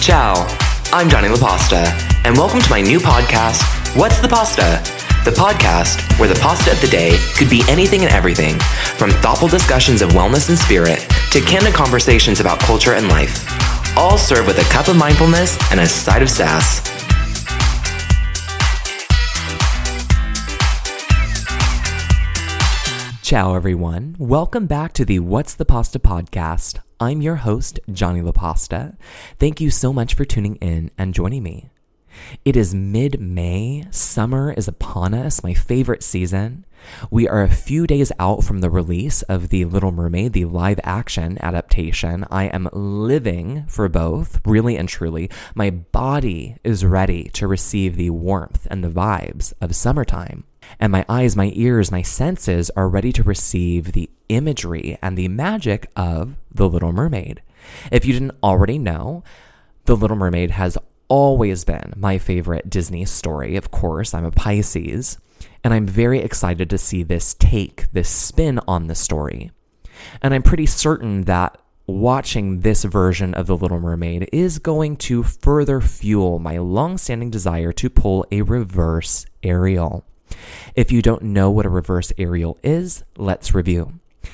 Ciao, I'm Johnny LaPasta, and welcome to my new podcast, What's the Pasta? The podcast where the pasta of the day could be anything and everything, from thoughtful discussions of wellness and spirit to candid conversations about culture and life, all served with a cup of mindfulness and a side of sass. Ciao, everyone. Welcome back to the What's the Pasta podcast. I'm your host, Johnny LaPasta. Thank you so much for tuning in and joining me. It is mid-May. Summer is upon us, my favorite season. We are a few days out from the release of The Little Mermaid, the live-action adaptation. I am living for both, really and truly. My body is ready to receive the warmth and the vibes of summertime. And my eyes, my ears, my senses are ready to receive the imagery and the magic of The Little Mermaid. If you didn't already know, The Little Mermaid has always been my favorite Disney story. Of course, I'm a Pisces, and I'm very excited to see this spin on the story. And I'm pretty certain that watching this version of The Little Mermaid is going to further fuel my long-standing desire to pull a reverse Ariel. If you don't know what a reverse Ariel is, let's review.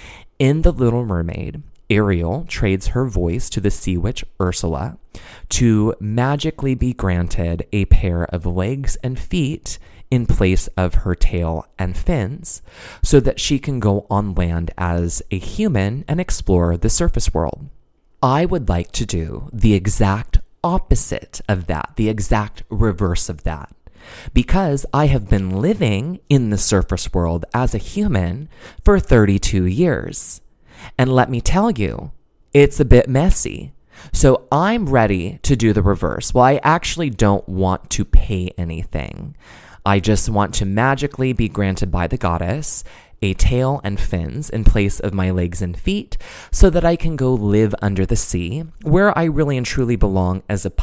In The Little Mermaid, Ariel trades her voice to the sea witch Ursula to magically be granted a pair of legs and feet in place of her tail and fins so that she can go on land as a human and explore the surface world. I would like to do the exact opposite of that, the exact reverse of that. Because I have been living in the surface world as a human for 32 years. And let me tell you, it's a bit messy. So I'm ready to do the reverse. Well, I actually don't want to pay anything. I just want to magically be granted by the goddess a tail and fins in place of my legs and feet so that I can go live under the sea where I really and truly belong as a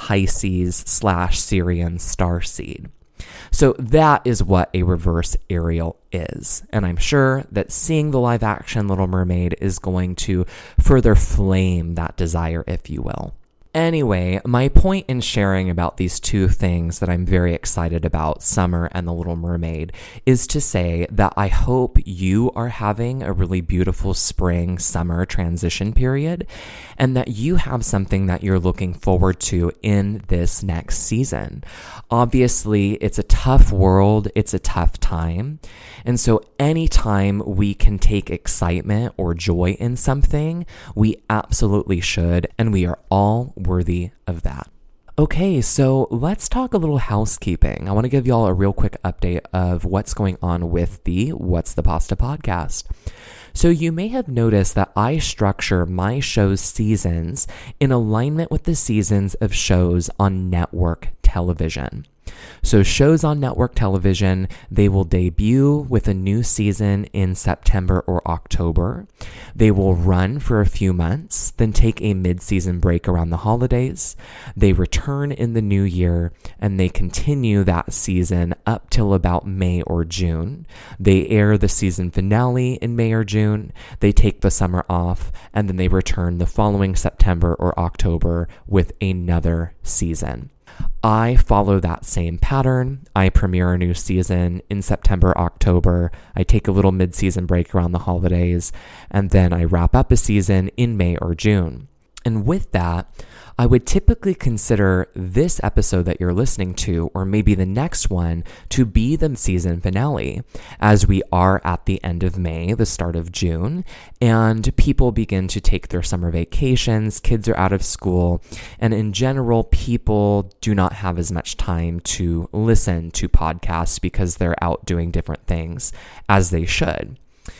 Pisces/Syrian starseed. So that is what a reverse Ariel is. And I'm sure that seeing the live action Little Mermaid is going to further flame that desire, if you will. Anyway, my point in sharing about these two things that I'm very excited about, summer and The Little Mermaid, is to say that I hope you are having a really beautiful spring-summer transition period and that you have something that you're looking forward to in this next season. Obviously, it's a tough world, it's a tough time, and so anytime we can take excitement or joy in something, we absolutely should, and we are all worthy of that. Okay, so let's talk a little housekeeping. I want to give y'all a real quick update of what's going on with the What's the Pasta podcast. So you may have noticed that I structure my show's seasons in alignment with the seasons of shows on network television. So shows on network television, they will debut with a new season in September or October. They will run for a few months, then take a mid-season break around the holidays. They return in the new year, and they continue that season up till about May or June. They air the season finale in May or June. They take the summer off, and then they return the following September or October with another season. I follow that same pattern. I premiere a new season in September, October. I take a little mid-season break around the holidays, and then I wrap up a season in May or June. And with that, I would typically consider this episode that you're listening to, or maybe the next one, to be the season finale, as we are at the end of May, the start of June, and people begin to take their summer vacations, kids are out of school, and in general, people do not have as much time to listen to podcasts because they're out doing different things as they should.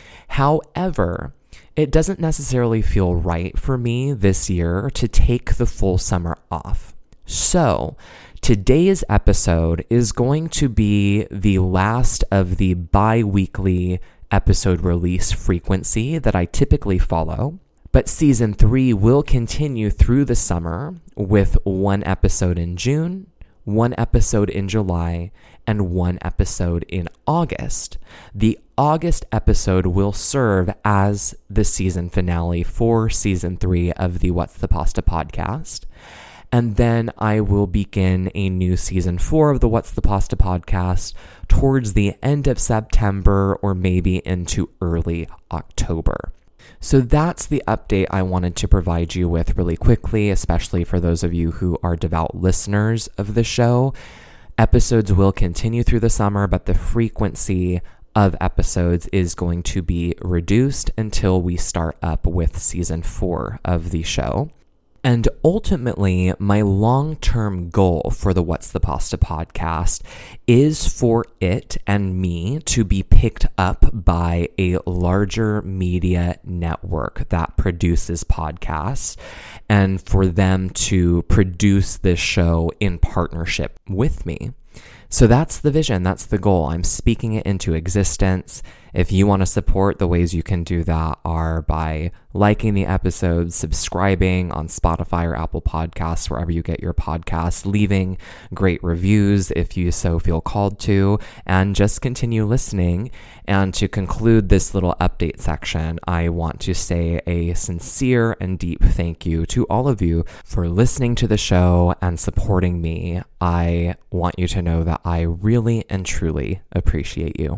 However, it doesn't necessarily feel right for me this year to take the full summer off. So, today's episode is going to be the last of the bi-weekly episode release frequency that I typically follow. But season 3 will continue through the summer with one episode in June, one episode in July, and one episode in August. The August episode will serve as the season finale for season 3 of the What's the Pasta podcast. And then I will begin a new season 4 of the What's the Pasta podcast towards the end of September or maybe into early October. So that's the update I wanted to provide you with really quickly, especially for those of you who are devout listeners of the show. Episodes will continue through the summer, but the frequency of episodes is going to be reduced until we start up with season 4 of the show. And ultimately, my long-term goal for the What's the Pasta podcast is for it and me to be picked up by a larger media network that produces podcasts, and for them to produce this show in partnership with me. So that's the vision, that's the goal. I'm speaking it into existence. If you want to support, the ways you can do that are by liking the episodes, subscribing on Spotify or Apple Podcasts, wherever you get your podcasts, leaving great reviews if you so feel called to, and just continue listening. And to conclude this little update section, I want to say a sincere and deep thank you to all of you for listening to the show and supporting me. I want you to know that I really and truly appreciate you.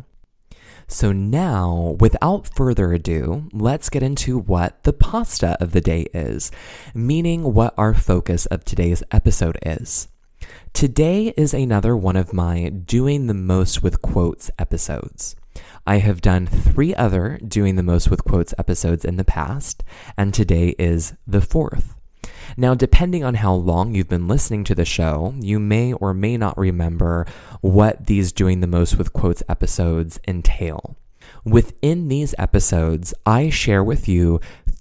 So now, without further ado, let's get into what the pasta of the day is, meaning what our focus of today's episode is. Today is another one of my Doing the Most with Quotes episodes. I have done 3 other Doing the Most with Quotes episodes in the past, and today is the 4th. Now, depending on how long you've been listening to the show, you may or may not remember what these Doing the Most with Quotes episodes entail. Within these episodes, I share with you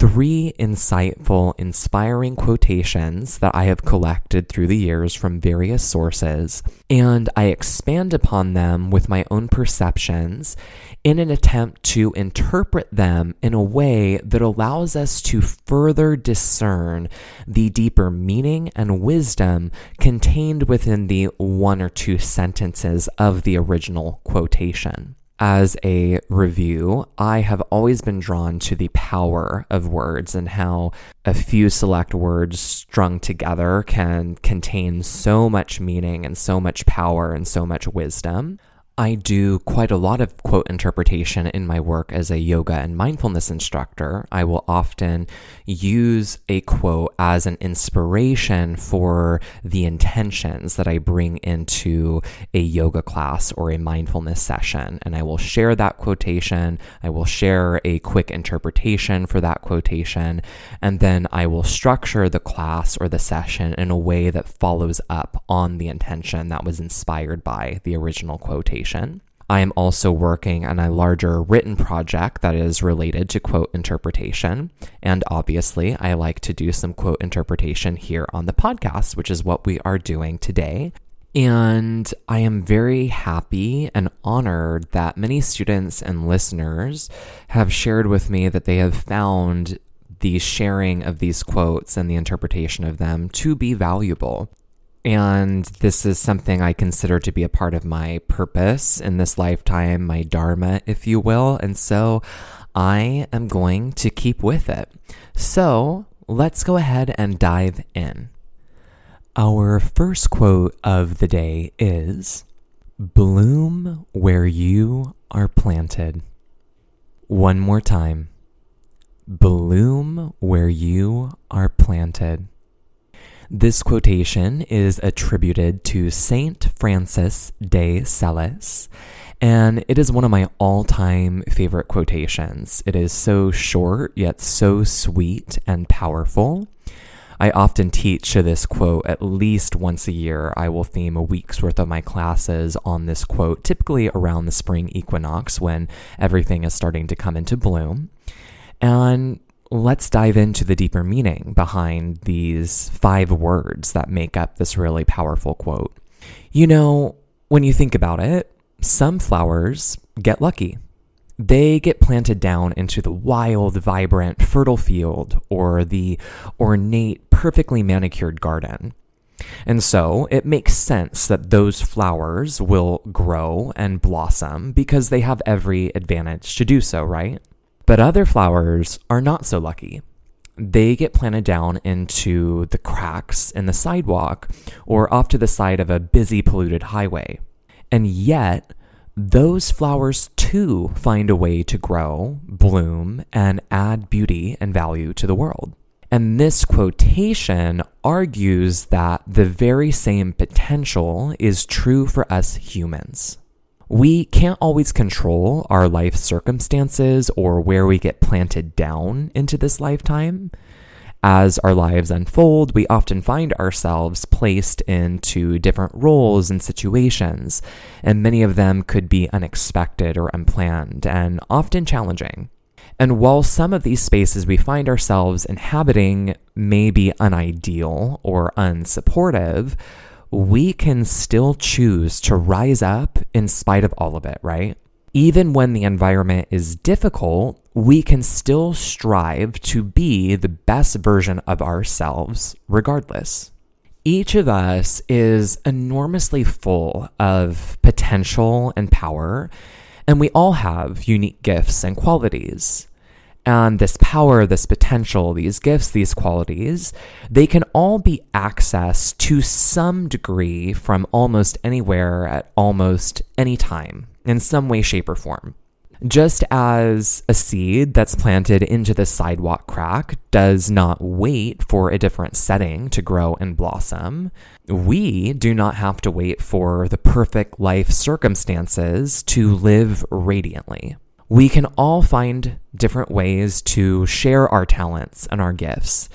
3 insightful, inspiring quotations that I have collected through the years from various sources, and I expand upon them with my own perceptions in an attempt to interpret them in a way that allows us to further discern the deeper meaning and wisdom contained within the 1 or 2 sentences of the original quotation. As a review, I have always been drawn to the power of words and how a few select words strung together can contain so much meaning and so much power and so much wisdom. I do quite a lot of quote interpretation in my work as a yoga and mindfulness instructor. I will often use a quote as an inspiration for the intentions that I bring into a yoga class or a mindfulness session. And I will share that quotation. I will share a quick interpretation for that quotation. And then I will structure the class or the session in a way that follows up on the intention that was inspired by the original quotation. I am also working on a larger written project that is related to quote interpretation. And obviously, I like to do some quote interpretation here on the podcast, which is what we are doing today. And I am very happy and honored that many students and listeners have shared with me that they have found the sharing of these quotes and the interpretation of them to be valuable. And this is something I consider to be a part of my purpose in this lifetime, my dharma, if you will. And so I am going to keep with it. So let's go ahead and dive in. Our first quote of the day is, "Bloom where you are planted." One more time. Bloom where you are planted. This quotation is attributed to Saint Francis de Sales, and it is one of my all-time favorite quotations. It is so short, yet so sweet and powerful. I often teach this quote at least once a year. I will theme a week's worth of my classes on this quote, typically around the spring equinox when everything is starting to come into bloom. And let's dive into the deeper meaning behind these 5 words that make up this really powerful quote. You know, when you think about it, some flowers get lucky. They get planted down into the wild, vibrant, fertile field or the ornate, perfectly manicured garden. And so it makes sense that those flowers will grow and blossom because they have every advantage to do so, right? But other flowers are not so lucky. they get planted down into the cracks in the sidewalk or off to the side of a busy, polluted highway. And yet, those flowers too find a way to grow, bloom, and add beauty and value to the world. And this quotation argues that the very same potential is true for us humans. We can't always control our life circumstances or where we get planted down into this lifetime. As our lives unfold, we often find ourselves placed into different roles and situations, and many of them could be unexpected or unplanned and often challenging. And while some of these spaces we find ourselves inhabiting may be unideal or unsupportive, we can still choose to rise up in spite of all of it, right? Even when the environment is difficult, we can still strive to be the best version of ourselves regardless. Each of us is enormously full of potential and power, and we all have unique gifts and qualities. And this power, this potential, these gifts, these qualities, they can all be accessed to some degree from almost anywhere at almost any time, in some way, shape, or form. Just as a seed that's planted into the sidewalk crack does not wait for a different setting to grow and blossom, we do not have to wait for the perfect life circumstances to live radiantly. We can all find different ways to share our talents and our gifts,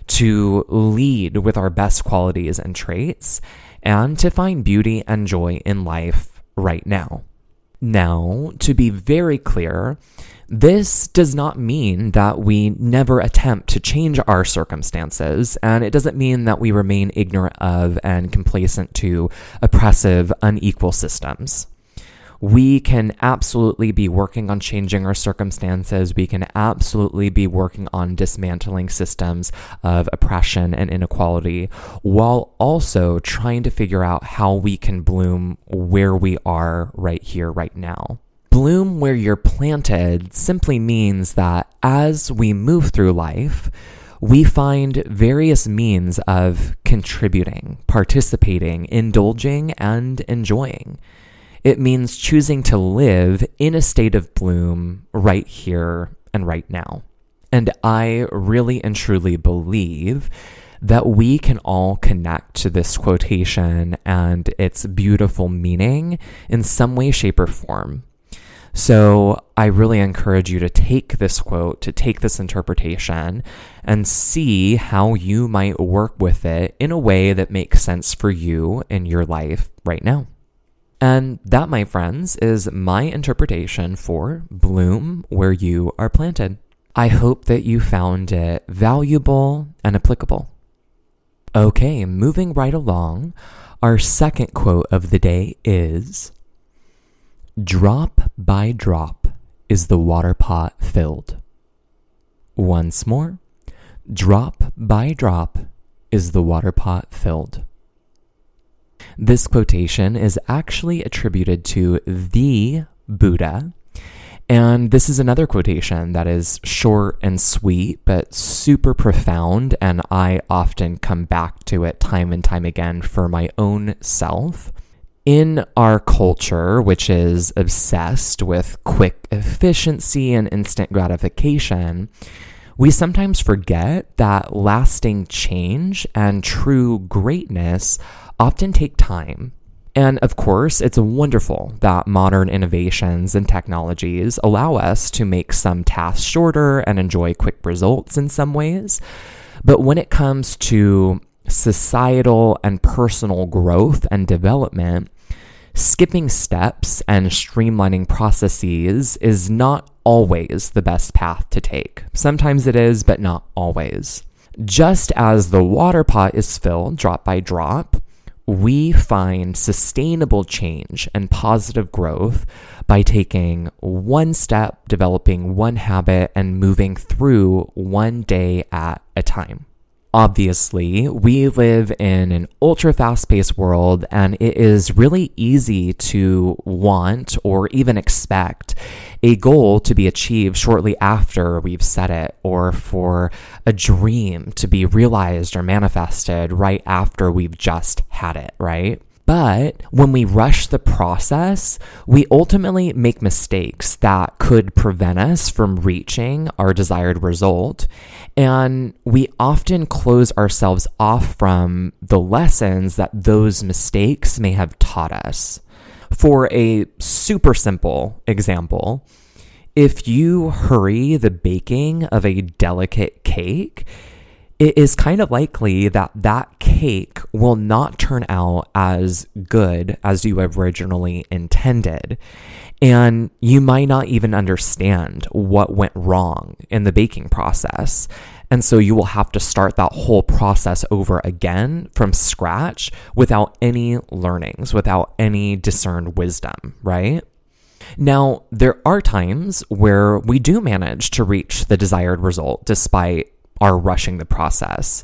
to lead with our best qualities and traits, and to find beauty and joy in life right now. Now, to be very clear, this does not mean that we never attempt to change our circumstances, and it doesn't mean that we remain ignorant of and complacent to oppressive, unequal systems. We can absolutely be working on changing our circumstances. We can absolutely be working on dismantling systems of oppression and inequality while also trying to figure out how we can bloom where we are right here, right now. Bloom where you're planted simply means that as we move through life, we find various means of contributing, participating, indulging, and enjoying. It means choosing to live in a state of bloom right here and right now. And I really and truly believe that we can all connect to this quotation and its beautiful meaning in some way, shape, or form. So I really encourage you to take this quote, to take this interpretation, and see how you might work with it in a way that makes sense for you in your life right now. And that, my friends, is my interpretation for bloom where you are planted. I hope that you found it valuable and applicable. Okay, moving right along, our second quote of the day is, "Drop by drop is the water pot filled." Once more, drop by drop is the water pot filled. This quotation is actually attributed to the Buddha, and this is another quotation that is short and sweet, but super profound, and I often come back to it time and time again for my own self. In our culture, which is obsessed with quick efficiency and instant gratification, we sometimes forget that lasting change and true greatness often take time. And of course, it's wonderful that modern innovations and technologies allow us to make some tasks shorter and enjoy quick results in some ways. But when it comes to societal and personal growth and development, skipping steps and streamlining processes is not always the best path to take. Sometimes it is, but not always. Just as the water pot is filled drop by drop, we find sustainable change and positive growth by taking one step, developing one habit, and moving through one day at a time. Obviously, we live in an ultra fast-paced world, and it is really easy to want or even expect a goal to be achieved shortly after we've set it, or for a dream to be realized or manifested right after we've just had it, right? But when we rush the process, we ultimately make mistakes that could prevent us from reaching our desired result. And we often close ourselves off from the lessons that those mistakes may have taught us. For a super simple example, if you hurry the baking of a delicate cake, it is kind of likely that that cake will not turn out as good as you originally intended. And you might not even understand what went wrong in the baking process. And so you will have to start that whole process over again from scratch without any learnings, without any discerned wisdom, right? Now, there are times where we do manage to reach the desired result despite are rushing the process,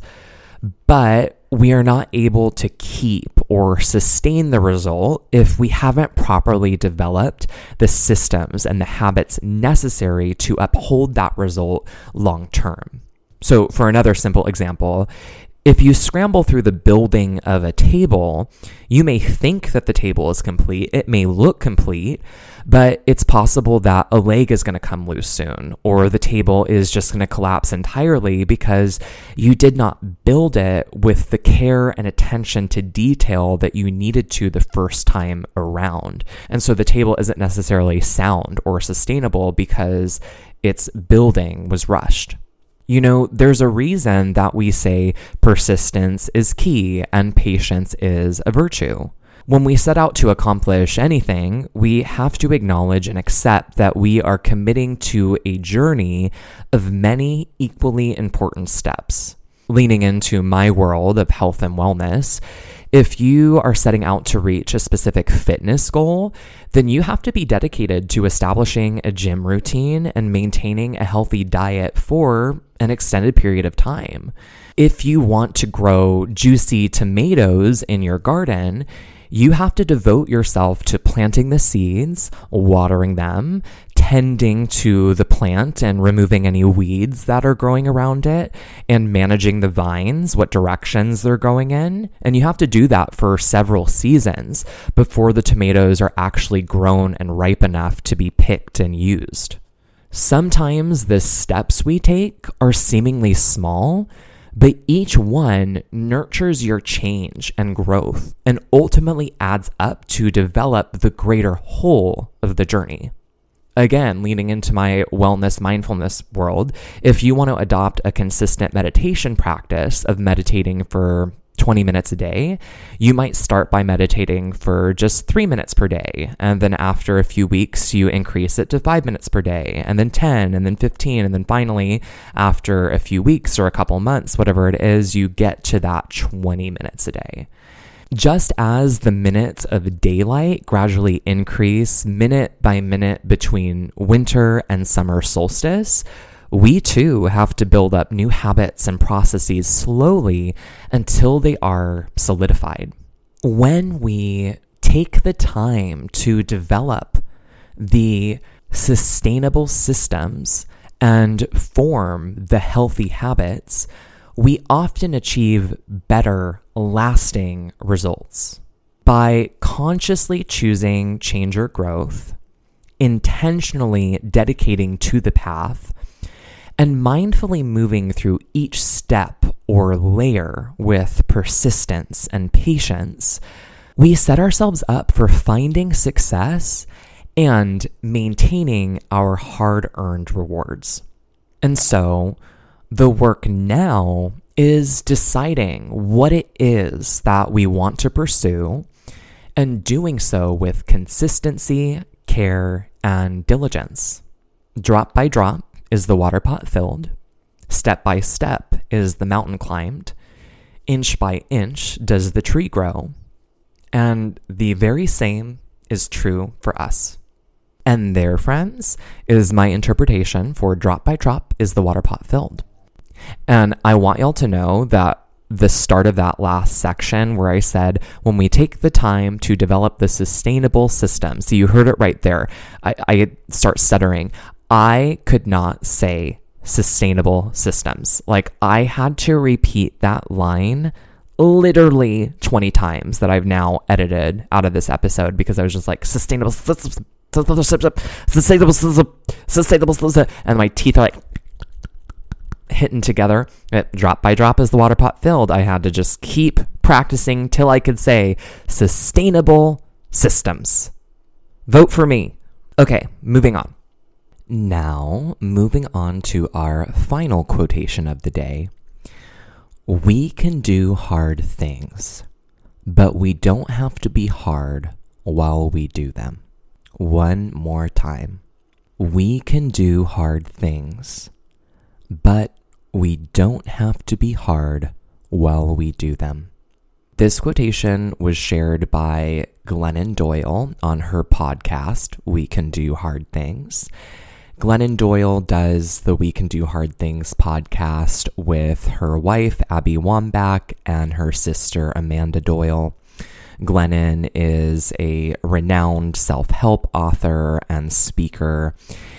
but we are not able to keep or sustain the result if we haven't properly developed the systems and the habits necessary to uphold that result long term. So for another simple example, if you scramble through the building of a table, you may think that the table is complete. It may look complete, but it's possible that a leg is going to come loose soon, or the table is just going to collapse entirely because you did not build it with the care and attention to detail that you needed to the first time around. And so the table isn't necessarily sound or sustainable because its building was rushed. You know, there's a reason that we say persistence is key and patience is a virtue. When we set out to accomplish anything, we have to acknowledge and accept that we are committing to a journey of many equally important steps. Leaning into my world of health and wellness, if you are setting out to reach a specific fitness goal, then you have to be dedicated to establishing a gym routine and maintaining a healthy diet for an extended period of time. If you want to grow juicy tomatoes in your garden, you have to devote yourself to planting the seeds, watering them, tending to the plant and removing any weeds that are growing around it, and managing the vines, what directions they're going in. And you have to do that for several seasons before the tomatoes are actually grown and ripe enough to be picked and used. Sometimes the steps we take are seemingly small, but each one nurtures your change and growth and ultimately adds up to develop the greater whole of the journey. Again, leaning into my wellness mindfulness world, if you want to adopt a consistent meditation practice of meditating for 20 minutes a day, you might start by meditating for just 3 minutes per day. And then after a few weeks, you increase it to 5 minutes per day, and then 10, and then 15. And then finally, after a few weeks or a couple months, whatever it is, you get to that 20 minutes a day. Just as the minutes of daylight gradually increase minute by minute between winter and summer solstice, we too have to build up new habits and processes slowly until they are solidified. When we take the time to develop the sustainable systems and form the healthy habits, we often achieve better, lasting results. By consciously choosing change or growth, intentionally dedicating to the path, and mindfully moving through each step or layer with persistence and patience, we set ourselves up for finding success and maintaining our hard-earned rewards. And so, the work now is deciding what it is that we want to pursue and doing so with consistency, care, and diligence. Drop by drop is the water pot filled. Step by step is the mountain climbed. Inch by inch does the tree grow. And the very same is true for us. And there, friends, is my interpretation for drop by drop is the water pot filled. And I want y'all to know that the start of that last section where I said, when we take the time to develop the sustainable system. So you heard it right there. I start stuttering. I could not say sustainable systems. Like, I had to repeat that line literally 20 times that I've now edited out of this episode because I was just like, sustainable systems, and my teeth are like hitting together. Drop by drop as the water pot filled. I had to just keep practicing till I could say sustainable systems. Vote for me. Okay, moving on. Now, moving on to our final quotation of the day. We can do hard things, but we don't have to be hard while we do them. One more time. We can do hard things, but we don't have to be hard while we do them. This quotation was shared by Glennon Doyle on her podcast, We Can Do Hard Things. Glennon Doyle does the We Can Do Hard Things podcast with her wife, Abby Wambach, and her sister, Amanda Doyle. Glennon is a renowned self-help author and speaker,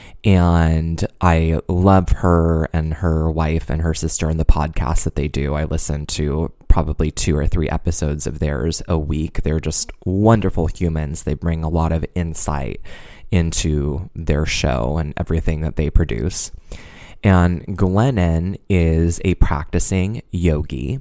and I love her and her wife and her sister and the podcast that they do. I listen to probably 2 or 3 episodes of theirs a week. They're just wonderful humans. They bring a lot of insight into their show and everything that they produce. And Glennon is a practicing yogi,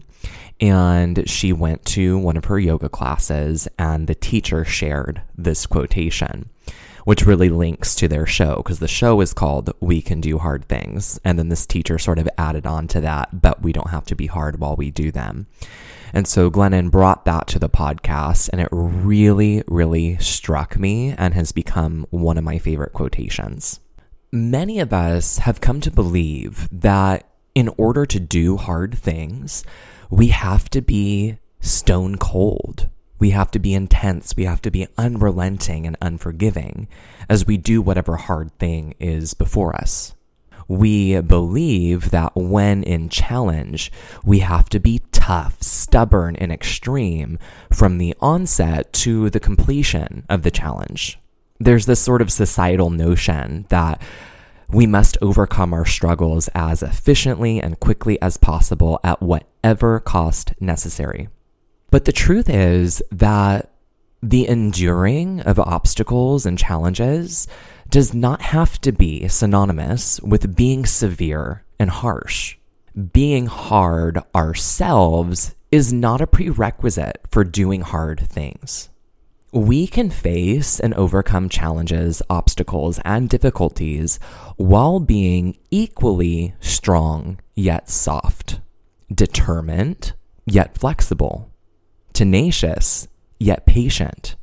and she went to one of her yoga classes, and the teacher shared this quotation, which really links to their show, because the show is called We Can Do Hard Things. And then this teacher sort of added on to that, but we don't have to be hard while we do them. And so Glennon brought that to the podcast, and it really, really struck me and has become one of my favorite quotations. Many of us have come to believe that in order to do hard things, we have to be stone cold. We have to be intense. We have to be unrelenting and unforgiving as we do whatever hard thing is before us. We believe that when in challenge, we have to be tough, stubborn, and extreme from the onset to the completion of the challenge. There's this sort of societal notion that we must overcome our struggles as efficiently and quickly as possible at whatever cost necessary. But the truth is that the enduring of obstacles and challenges does not have to be synonymous with being severe and harsh. Being hard ourselves is not a prerequisite for doing hard things. We can face and overcome challenges, obstacles, and difficulties while being equally strong yet soft, determined yet flexible, tenacious yet patient,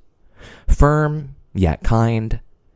firm yet kind,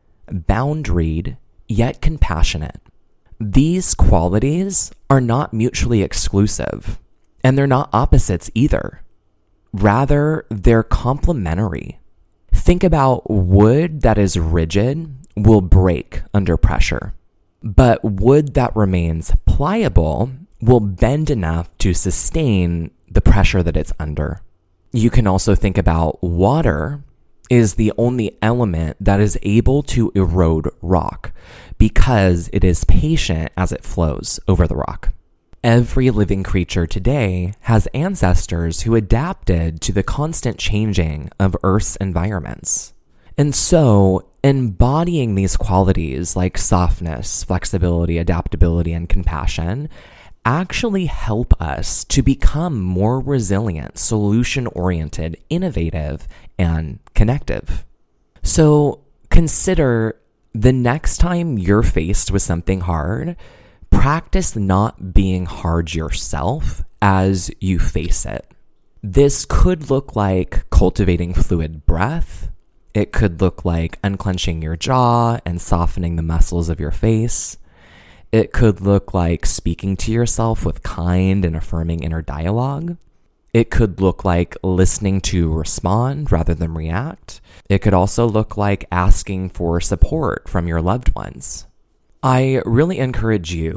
boundaried yet compassionate. These qualities are not mutually exclusive, and they're not opposites either. Rather, they're complementary. Think about wood that is rigid will break under pressure, but wood that remains pliable will bend enough to sustain the pressure that it's under. You can also think about water is the only element that is able to erode rock because it is patient as it flows over the rock. Every living creature today has ancestors who adapted to the constant changing of Earth's environments. And so, embodying these qualities like softness, flexibility, adaptability, and compassion actually help us to become more resilient, solution-oriented, innovative, and connective. So, consider the next time you're faced with something hard, practice not being hard yourself as you face it. This could look like cultivating fluid breath. It could look like unclenching your jaw and softening the muscles of your face. It could look like speaking to yourself with kind and affirming inner dialogue. It could look like listening to respond rather than react. It could also look like asking for support from your loved ones. I really encourage you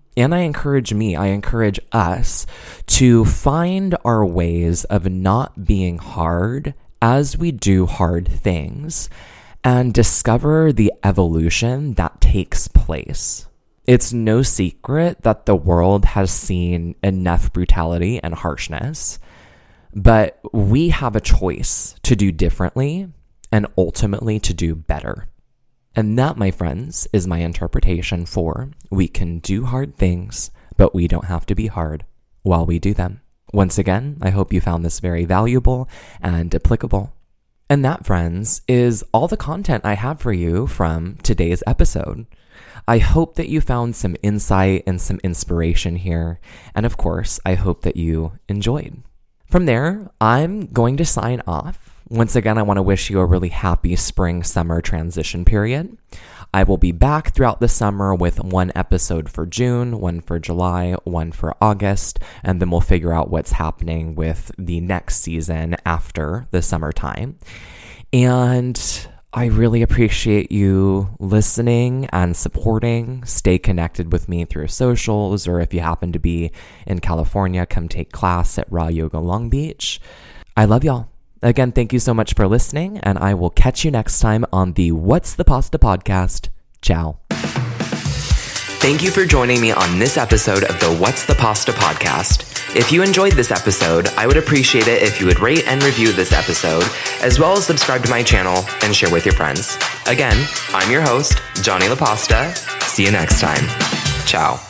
And I encourage us to find our ways of not being hard as we do hard things and discover the evolution that takes place. It's no secret that the world has seen enough brutality and harshness, but we have a choice to do differently and ultimately to do better. And that, my friends, is my interpretation for we can do hard things, but we don't have to be hard while we do them. Once again, I hope you found this very valuable and applicable. And that, friends, is all the content I have for you from today's episode. I hope that you found some insight and some inspiration here. And of course, I hope that you enjoyed. From there, I'm going to sign off. Once again, I want to wish you a really happy spring-summer transition period. I will be back throughout the summer with one episode for June, one for July, one for August, and then we'll figure out what's happening with the next season after the summertime. And I really appreciate you listening and supporting. Stay connected with me through socials, or if you happen to be in California, come take class at Raw Yoga Long Beach. I love y'all. Again, thank you so much for listening, and I will catch you next time on the What's the Pasta podcast. Ciao. Thank you for joining me on this episode of the What's the Pasta podcast. If you enjoyed this episode, I would appreciate it if you would rate and review this episode, as well as subscribe to my channel and share with your friends. Again, I'm your host, Johnny La Pasta. See you next time. Ciao.